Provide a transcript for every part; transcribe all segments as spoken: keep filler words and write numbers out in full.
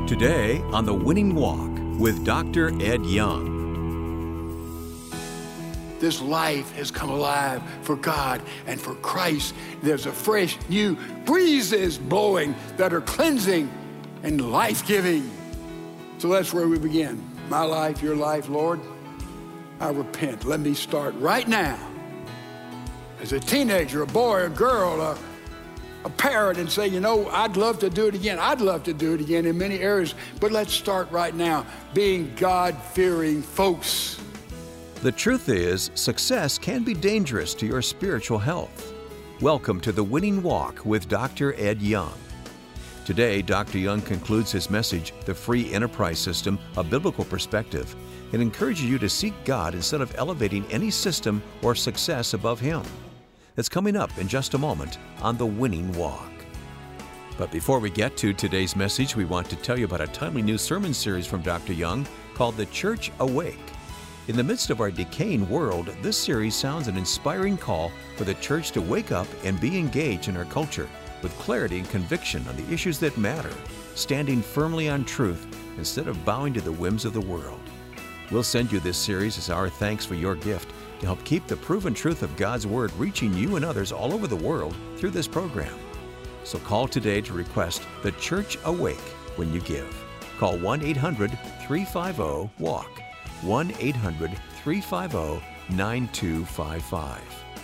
Today on The Winning Walk with Doctor Ed Young. This life has come alive for God and for Christ. There's a fresh new breezes blowing that are cleansing and life-giving. So that's where we begin. My life, your life, Lord, I repent. Let me start right now. As a teenager, a boy, a girl, a, a parent, and say, you know, I'd love to do it again. I'd love to do it again in many areas, but let's start right now being God-fearing folks. The truth is, success can be dangerous to your spiritual health. Welcome to The Winning Walk with Doctor Ed Young. Today, Doctor Young concludes his message, The Free Enterprise System, A Biblical Perspective, and encourages you to seek God instead of elevating any system or success above Him. That's coming up in just a moment on The Winning Walk. But before we get to today's message, we want to tell you about a timely new sermon series from Doctor Young called The Church Awake. In the midst of our decaying world, this series sounds an inspiring call for the church to wake up and be engaged in our culture with clarity and conviction on the issues that matter, standing firmly on truth instead of bowing to the whims of the world. We'll send you this series as our thanks for your gift to help keep the proven truth of God's Word reaching you and others all over the world through this program. So call today to request The Church Awake when you give. Call one eight hundred, three five zero, WALK. one eight hundred, three five zero, nine two five five.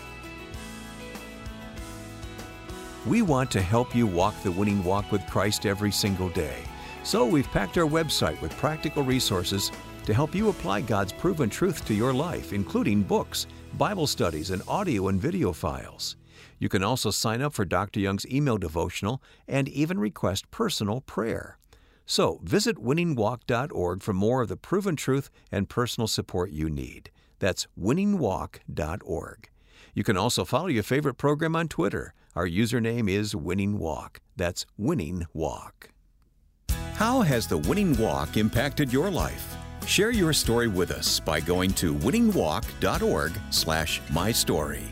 We want to help you walk the winning walk with Christ every single day. So we've packed our website with practical resources to help you apply God's proven truth to your life, including books, Bible studies, and audio and video files. You can also sign up for Doctor Young's email devotional and even request personal prayer. So visit winning walk dot org for more of the proven truth and personal support you need. That's winning walk dot org. You can also follow your favorite program on Twitter. Our username is Winning Walk. That's Winning Walk. How has the Winning Walk impacted your life? Share your story with us by going to winning walk dot org slash my story.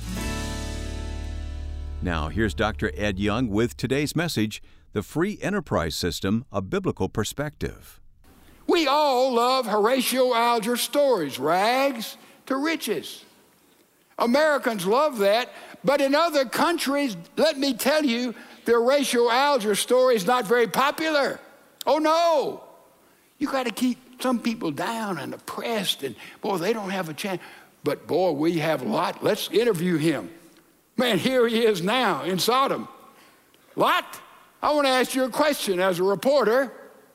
Now, here's Doctor Ed Young with today's message, The Free Enterprise System, A Biblical Perspective. We all love Horatio Alger stories, rags to riches. Americans love that, but in other countries, let me tell you, the Horatio Alger story is not very popular. Oh no! You got to keep some people down and oppressed, and boy, they don't have a chance. But boy, we have a lot. Let's interview him. Man, here he is now in Sodom. Lot, I want to ask you a question as a reporter.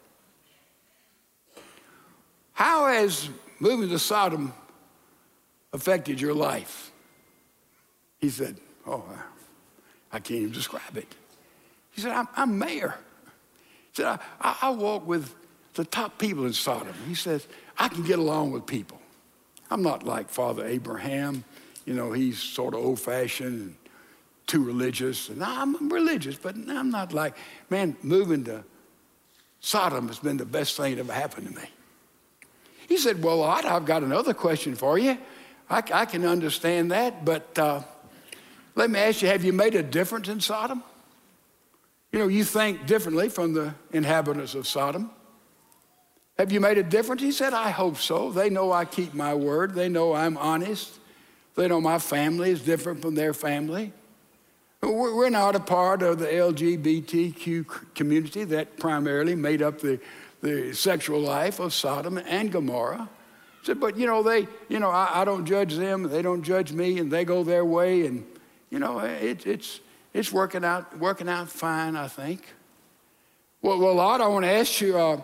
How has moving to Sodom affected your life? He said, oh, I can't even describe it. He said, I'm, I'm mayor. He said, I, I, I walk with the top people in Sodom. He says, I can get along with people. I'm not like Father Abraham. You know, he's sort of old-fashioned and too religious. And I'm religious, but I'm not like, man, moving to Sodom has been the best thing that ever happened to me. He said, well, I've got another question for you. I, I can understand that, but uh, let me ask you, have you made a difference in Sodom? You know, you think differently from the inhabitants of Sodom. Have you made a difference? He said, I hope so. They know I keep my word. They know I'm honest. They know my family is different from their family. We're not a part of the L G B T Q community that primarily made up the, the sexual life of Sodom and Gomorrah. He said, but, you know, they, you know, I, I don't judge them. They don't judge me, and they go their way. And, you know, it, it's, it's working out, working out fine, I think. Well, well, Lot, I want to ask you, uh,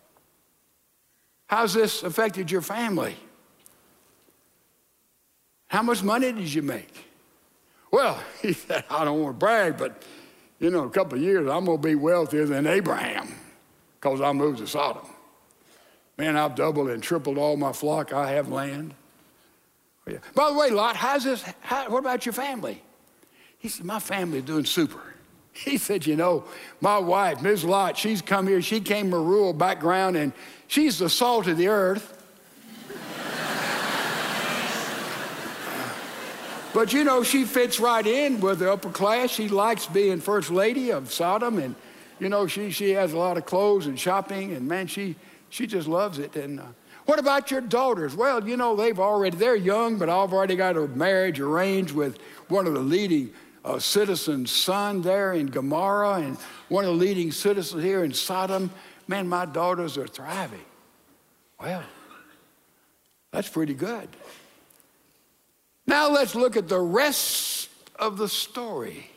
how's this affected your family? How much money did you make? Well, he said, I don't want to brag, but, you know, in a couple of years, I'm going to be wealthier than Abraham because I moved to Sodom. Man, I've doubled and tripled all my flock. I have land. Oh, yeah. By the way, Lot, how's this? How, what about your family? He said, my family is doing super. He said, you know, my wife, Miz Lot, she's come here. She came from a rural background, and she's the salt of the earth. But, you know, she fits right in with the upper class. She likes being first lady of Sodom, and you know, she, she has a lot of clothes and shopping, and man, she, she just loves it. And uh, what about your daughters? Well, you know, they've already, they're young, but I've already got a marriage arranged with one of the leading uh, citizens' son there in Gomorrah, and one of the leading citizens here in Sodom. Man, my daughters are thriving. Well, that's pretty good. Now let's look at the rest of the story.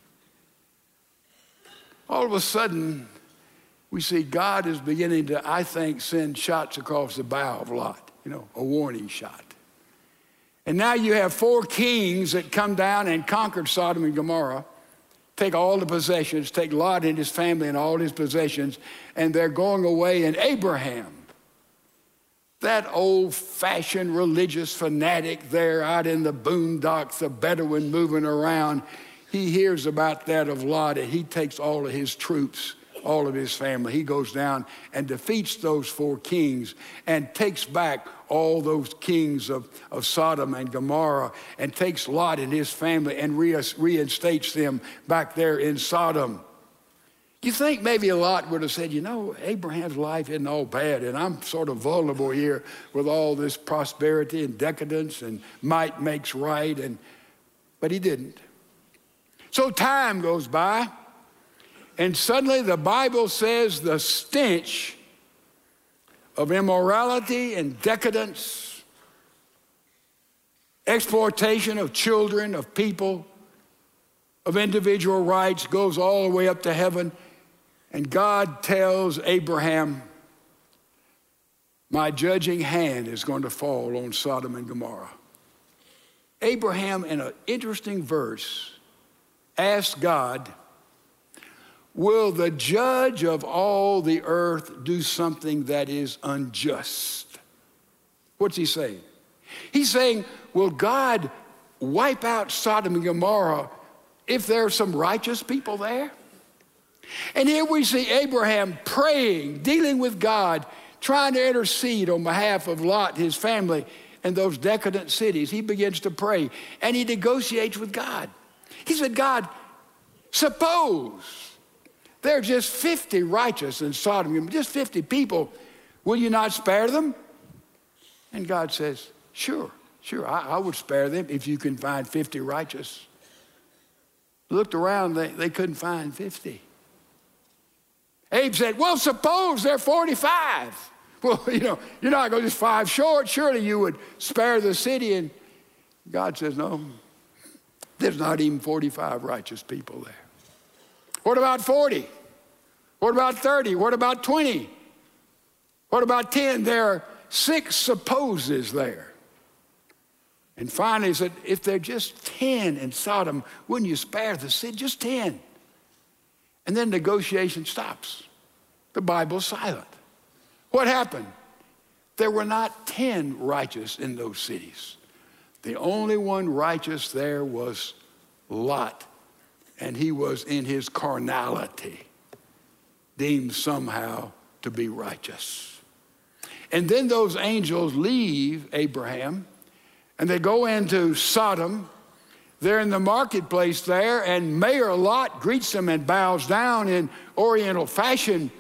All of a sudden, we see God is beginning to, I think, send shots across the bow of Lot, you know, a warning shot. And now you have four kings that come down and conquered Sodom and Gomorrah, take all the possessions, take Lot and his family and all his possessions, and they're going away. And Abraham, that old-fashioned religious fanatic there out in the boondocks, the Bedouin moving around, he hears about that of Lot, and he takes all of his troops, all of his family. He goes down and defeats those four kings and takes back all those kings of, of Sodom and Gomorrah, and takes Lot and his family and reinstates them back there in Sodom. You think maybe Lot would have said, you know, Abraham's life isn't all bad, and I'm sort of vulnerable here with all this prosperity and decadence and might makes right, and but he didn't. So time goes by, and suddenly the Bible says the stench of immorality and decadence, exploitation of children, of people, of individual rights goes all the way up to heaven. And God tells Abraham, my judging hand is going to fall on Sodom and Gomorrah. Abraham, in an interesting verse, asked God, will the judge of all the earth do something that is unjust? What's he saying? He's saying, will God wipe out Sodom and Gomorrah if there are some righteous people there? And here we see Abraham praying, dealing with God, trying to intercede on behalf of Lot, his family, and those decadent cities. He begins to pray, and he negotiates with God. He said, God, suppose there are just fifty righteous in Sodom, just fifty people. Will you not spare them? And God says, sure, sure, I, I would spare them if you can find fifty righteous. Looked around, they, they couldn't find fifty. Abe said, well, suppose they're forty-five. Well, you know, you're not going to just five short. Surely you would spare the city. And God says, no, there's not even forty-five righteous people there. What about forty? What about thirty? What about twenty? What about ten? There are six supposes there. And finally he said, if they're just ten in Sodom, wouldn't you spare the city? Just ten. And then negotiation stops. The Bible's silent. What happened? There were not ten righteous in those cities. The only one righteous there was Lot, and he was in his carnality, deemed somehow to be righteous. And then those angels leave Abraham, and they go into Sodom. They're in the marketplace there, and Mayor Lot greets them and bows down in Oriental fashion.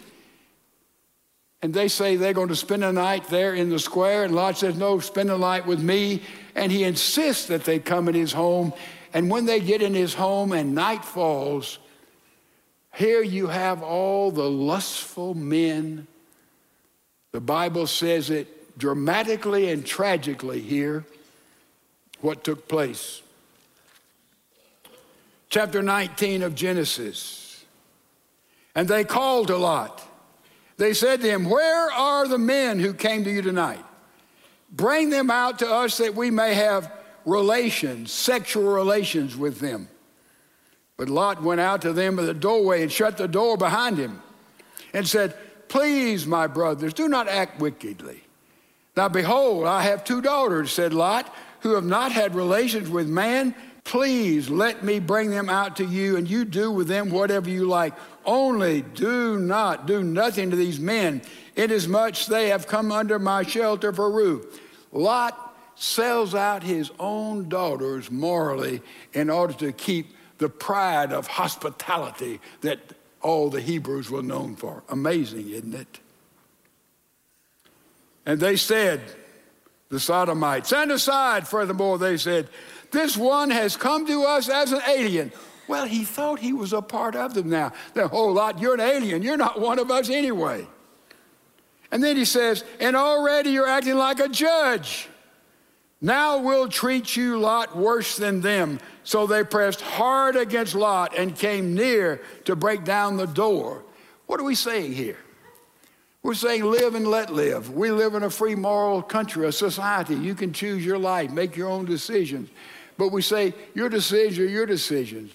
And they say they're going to spend the night there in the square. And Lot says, no, spend the night with me. And he insists that they come in his home. And when they get in his home and night falls, here you have all the lustful men. The Bible says it dramatically and tragically here, what took place. Chapter nineteen of Genesis. And they called to Lot. They said to him, where are the men who came to you tonight? Bring them out to us that we may have relations, sexual relations with them. But Lot went out to them at the doorway and shut the door behind him and said, please, my brothers, do not act wickedly. Now behold, I have two daughters, said Lot, who have not had relations with man. Please let me bring them out to you, and you do with them whatever you like. Only do not do nothing to these men, inasmuch they have come under my shelter for roof. Lot sells out his own daughters morally in order to keep the pride of hospitality that all the Hebrews were known for. Amazing, isn't it? And they said, the Sodomites, and aside, furthermore, they said, this one has come to us as an alien. Well, he thought he was a part of them now. The whole lot, you're an alien. You're not one of us anyway. And then he says, and already you're acting like a judge. Now we'll treat you, Lot, worse than them. So they pressed hard against Lot and came near to break down the door. What are we saying here? We're saying live and let live. We live in a free moral country, a society. You can choose your life, make your own decisions. But we say your decisions are your decisions.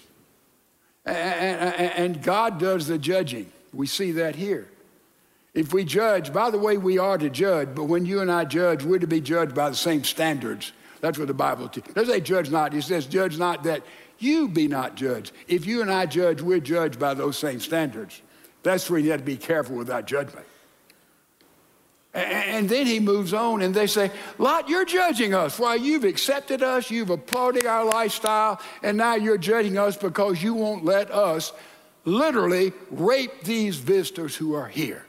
And God does the judging. We see that here. If we judge, by the way, we are to judge, but when you and I judge, we're to be judged by the same standards. That's what the Bible teaches. It doesn't say judge not. It says judge not that you be not judged. If you and I judge, we're judged by those same standards. That's where you have to be careful with that judgment. And then he moves on and they say, Lot, you're judging us. Why, you've accepted us, you've applauded our lifestyle, and now you're judging us because you won't let us literally rape these visitors who are here.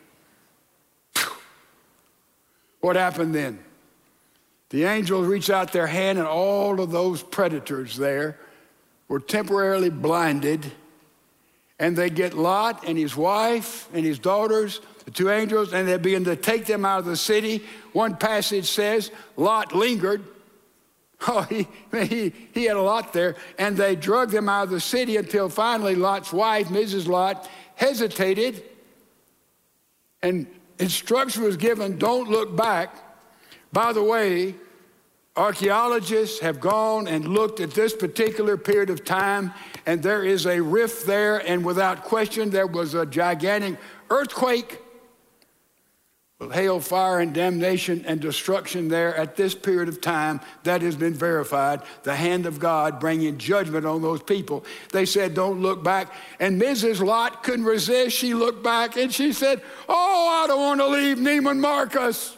What happened then? The angels reached out their hand and all of those predators there were temporarily blinded, and they get Lot and his wife and his daughters, the two angels, and they begin to take them out of the city. One passage says Lot lingered. Oh, he, he, he had a lot there. And they drug them out of the city until finally Lot's wife, Missus Lot, hesitated. And instruction was given, don't look back. By the way, archaeologists have gone and looked at this particular period of time, and there is a rift there, and without question, there was a gigantic earthquake with hail, fire, and damnation and destruction there at this period of time. That has been verified. The hand of God bringing judgment on those people. They said, don't look back. And Missus Lot couldn't resist. She looked back and she said, oh, I don't want to leave Neiman Marcus.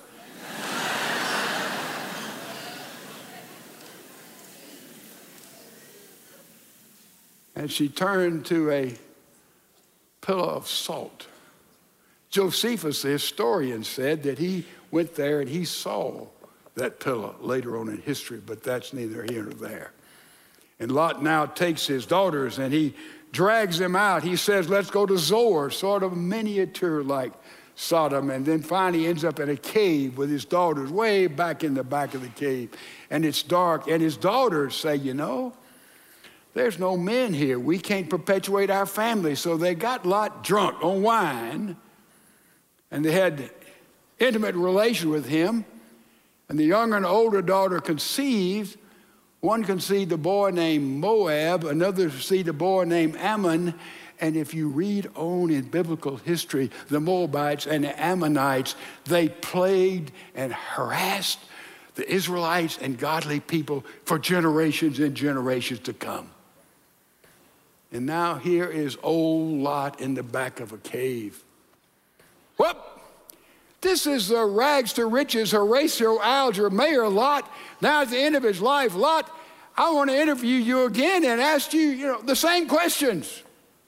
And she turned to a pillar of salt. Josephus, the historian, said that he went there and he saw that pillar later on in history, but that's neither here nor there. And Lot now takes his daughters and he drags them out. He says, let's go to Zoar, sort of miniature like Sodom, and then finally ends up in a cave with his daughters way back in the back of the cave. And it's dark, and his daughters say, you know, there's no men here. We can't perpetuate our family. So they got Lot drunk on wine, and they had intimate relation with him. And the younger and older daughter conceived. One conceived a boy named Moab, another conceived a boy named Ammon. And if you read on in biblical history, the Moabites and the Ammonites, they plagued and harassed the Israelites and godly people for generations and generations to come. And now here is old Lot in the back of a cave. Whoop! This is the rags to riches Horatio Alger, Mayor Lot. Now at the end of his life, Lot, I want to interview you again and ask you, you know, the same questions.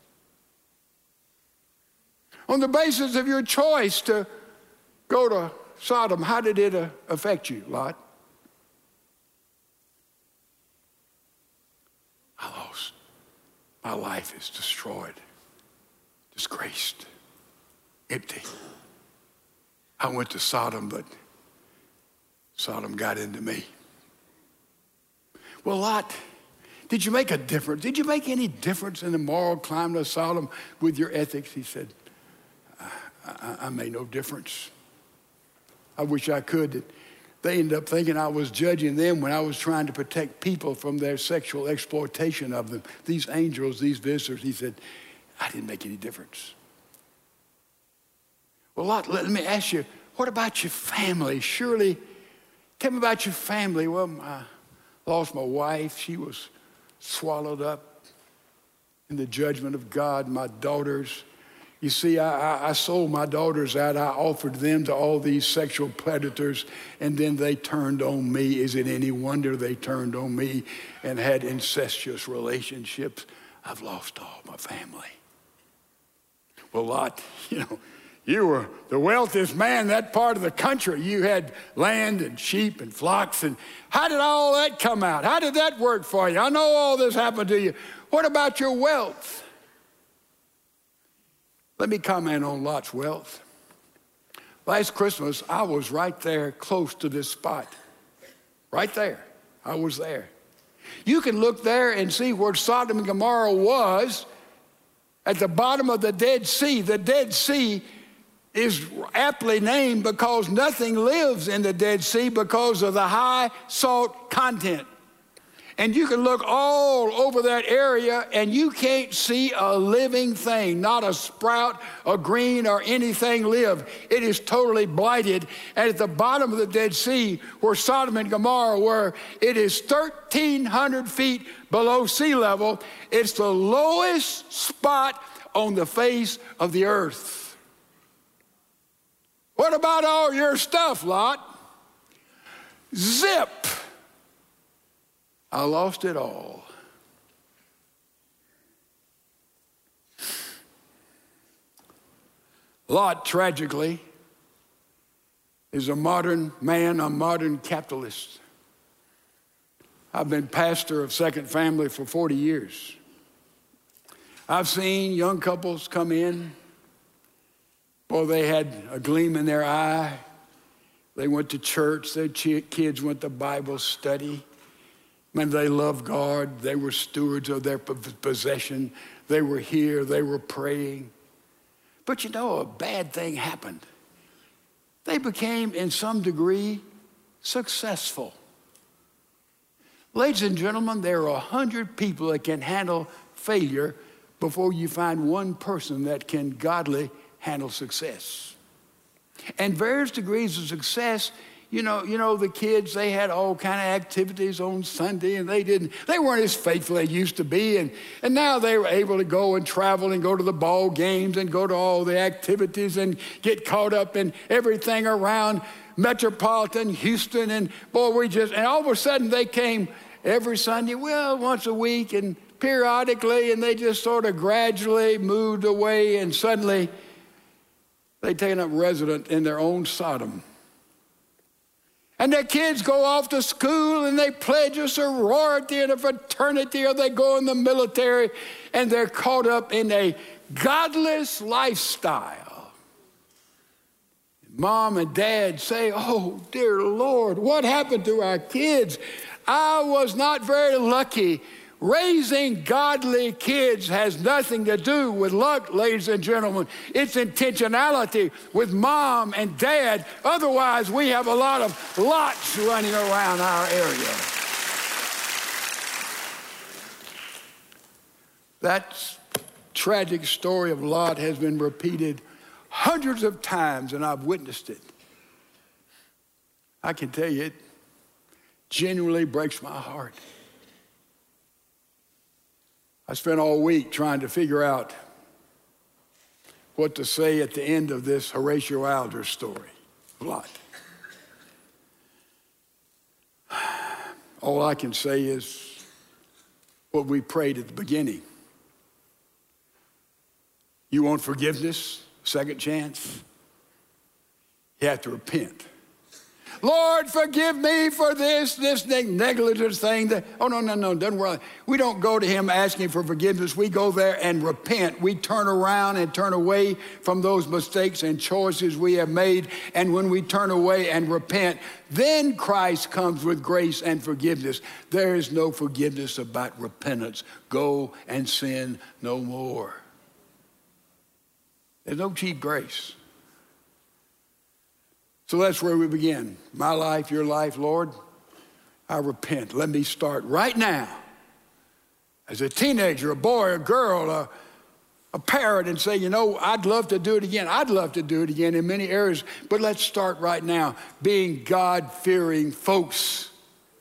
On the basis of your choice to go to Sodom, how did it uh, affect you, Lot? I lost. My life is destroyed, disgraced, empty. I went to Sodom, but Sodom got into me. Well, Lot, did you make a difference? Did you make any difference in the moral climate of Sodom with your ethics? He said, I, I, I made no difference. I wish I could. They ended up thinking I was judging them when I was trying to protect people from their sexual exploitation of them. These angels, these visitors, he said, I didn't make any difference. Well, Lot, let me ask you, what about your family? Surely, tell me about your family. Well, I lost my wife. She was swallowed up in the judgment of God. My daughters, you see, I, I, I sold my daughters out. I offered them to all these sexual predators, and then they turned on me. Is it any wonder they turned on me and had incestuous relationships? I've lost all my family. Well, Lot, you know, you were the wealthiest man in that part of the country. You had land and sheep and flocks. And how did all that come out? How did that work for you? I know all this happened to you. What about your wealth? Let me comment on Lot's wealth. Last Christmas, I was right there close to this spot. Right there. I was there. You can look there and see where Sodom and Gomorrah was at the bottom of the Dead Sea. The Dead Sea is aptly named because nothing lives in the Dead Sea because of the high salt content. And you can look all over that area and you can't see a living thing, not a sprout, a green, or anything live. It is totally blighted. And at the bottom of the Dead Sea, where Sodom and Gomorrah were, it is thirteen hundred feet below sea level. It's the lowest spot on the face of the earth. What about all your stuff, Lot? Zip. I lost it all. Lot, tragically, is a modern man, a modern capitalist. I've been pastor of Second Family for forty years. I've seen young couples come in. Boy, they had a gleam in their eye. They went to church. Their kids went to Bible study. Man, they loved God. They were stewards of their possession. They were here. They were praying. But you know, a bad thing happened. They became, in some degree, successful. Ladies and gentlemen, there are a hundred people that can handle failure before you find one person that can godly handle success. And various degrees of success. You know, you know, the kids, they had all kind of activities on Sunday, and they didn't, they weren't as faithful as they used to be. And, and now they were able to go and travel and go to the ball games and go to all the activities and get caught up in everything around metropolitan Houston. And boy, we just, and all of a sudden they came every Sunday, well, once a week and periodically, and they just sort of gradually moved away, and suddenly they taken up residence in their own Sodom. And their kids go off to school and they pledge a sorority and a fraternity, or they go in the military, and they're caught up in a godless lifestyle. Mom and dad say, oh, dear Lord, what happened to our kids? I was not very lucky. Raising godly kids has nothing to do with luck, ladies and gentlemen. It's intentionality with mom and dad. Otherwise, we have a lot of Lots running around our area. That tragic story of Lot has been repeated hundreds of times, and I've witnessed it. I can tell you, it genuinely breaks my heart. I spent all week trying to figure out what to say at the end of this Horatio Alger story, Lot. All I can say is what we prayed at the beginning. You want forgiveness, second chance? You have to repent. Lord, forgive me for this, this negligent thing. That, oh, no, no, no, don't worry. We don't go to him asking for forgiveness. We go there and repent. We turn around and turn away from those mistakes and choices we have made. And when we turn away and repent, then Christ comes with grace and forgiveness. There is no forgiveness about repentance. Go and sin no more. There's no cheap grace. So that's where we begin. My life, your life, Lord, I repent. Let me start right now as a teenager, a boy, a girl, a, a parent, and say, you know, I'd love to do it again. I'd love to do it again in many areas, but let's start right now being God-fearing folks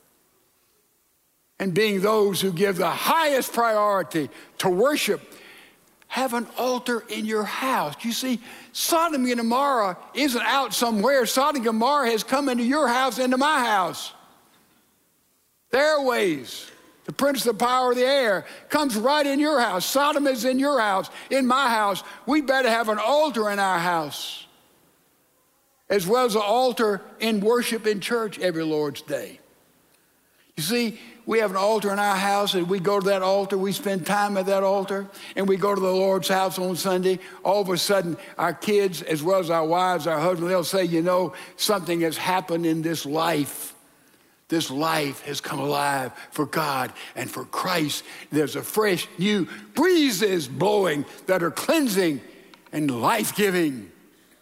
and being those who give the highest priority to worship. Have an altar in your house. You see, Sodom and Gomorrah isn't out somewhere. Sodom and Gomorrah has come into your house, into my house. Their ways, The prince of the power of the air comes right in your house. Sodom is in your house, in my house. We better have an altar in our house, as well as an altar in worship in church every Lord's Day. You see, we have an altar in our house, and we go to that altar, we spend time at that altar, and we go to the Lord's house on Sunday. All of a sudden, our kids, as well as our wives, our husbands, they'll say, you know, something has happened in this life. This life has come alive for God and for Christ. There's a fresh new breezes blowing that are cleansing and life-giving.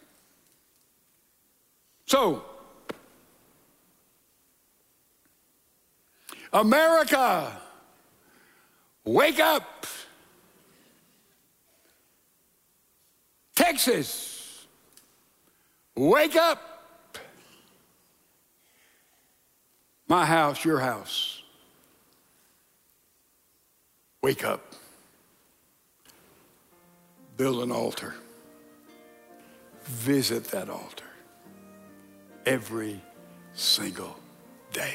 So, America, wake up. Texas, wake up. My house, your house. Wake up. Build an altar. Visit that altar every single day.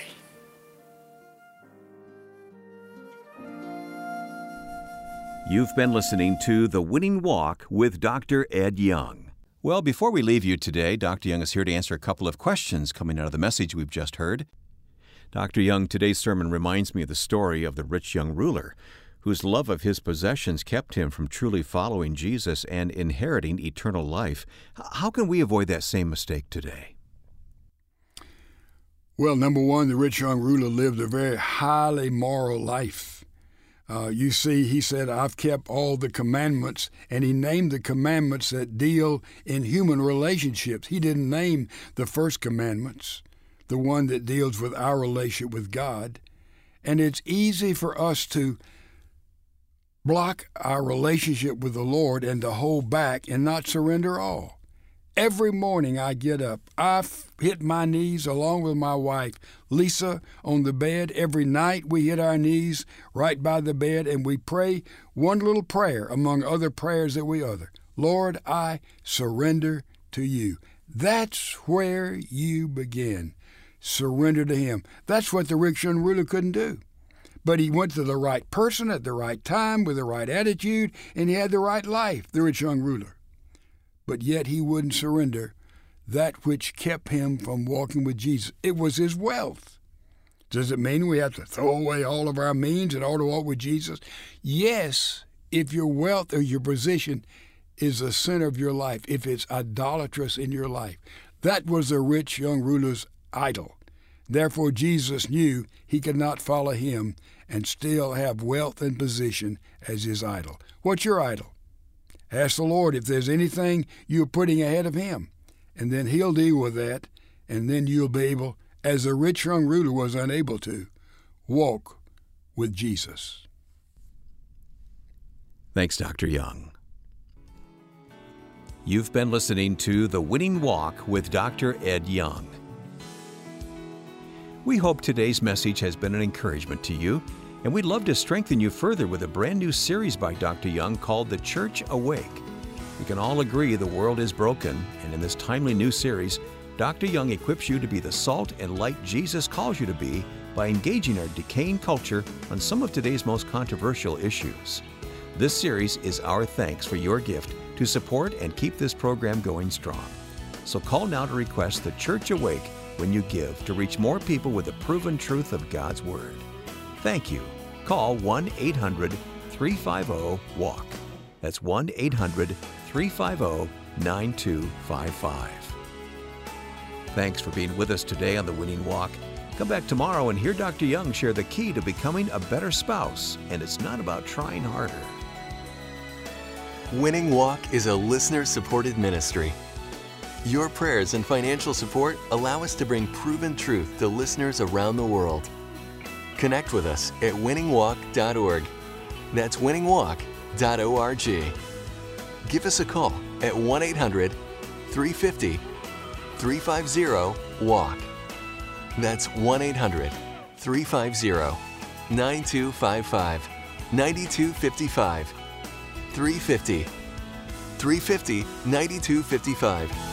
You've been listening to The Winning Walk with Doctor Ed Young. Well, before we leave you today, Doctor Young is here to answer a couple of questions coming out of the message we've just heard. Doctor Young, today's sermon reminds me of the story of the rich young ruler, whose love of his possessions kept him from truly following Jesus and inheriting eternal life. How can we avoid that same mistake today? Well, number one, the rich young ruler lived a very highly moral life. Uh, you see, he said, I've kept all the commandments, and he named the commandments that deal in human relationships. He didn't name the first commandments, the one that deals with our relationship with God. And it's easy for us to block our relationship with the Lord and to hold back and not surrender all. Every morning I get up, I hit my knees along with my wife, Lisa, on the bed. Every night we hit our knees right by the bed and we pray one little prayer among other prayers that we utter. Lord, I surrender to you. That's where you begin. Surrender to him. That's what the rich young ruler couldn't do. But he went to the right person at the right time with the right attitude, and he had the right life, the rich young ruler. But yet he wouldn't surrender that which kept him from walking with Jesus. It was his wealth. Does it mean we have to throw away all of our means in order to walk with Jesus? Yes, if your wealth or your position is the center of your life, if it's idolatrous in your life. That was the rich young ruler's idol. Therefore, Jesus knew he could not follow him and still have wealth and position as his idol. What's your idol? Ask the Lord if there's anything you're putting ahead of him, and then he'll deal with that, and then you'll be able, as the rich young ruler was unable to, walk with Jesus. Thanks, Doctor Young. You've been listening to The Winning Walk with Doctor Ed Young. We hope today's message has been an encouragement to you, and we'd love to strengthen you further with a brand new series by Doctor Young called The Church Awake. We can all agree the world is broken, and in this timely new series, Doctor Young equips you to be the salt and light Jesus calls you to be by engaging our decaying culture on some of today's most controversial issues. This series is our thanks for your gift to support and keep this program going strong. So call now to request The Church Awake when you give to reach more people with the proven truth of God's Word. Thank you. Call one eight hundred three five zero WALK. That's one eight hundred three five zero nine two five five. Thanks for being with us today on The Winning Walk. Come back tomorrow and hear Doctor Young share the key to becoming a better spouse, and it's not about trying harder. Winning Walk is a listener-supported ministry. Your prayers and financial support allow us to bring proven truth to listeners around the world. Connect with us at winning walk dot org. That's winning walk dot org. Give us a call at one eight hundred three five zero three five zero WALK. That's one eight hundred three five zero nine two five five, nine two five five, three five zero, three five zero, nine two five five.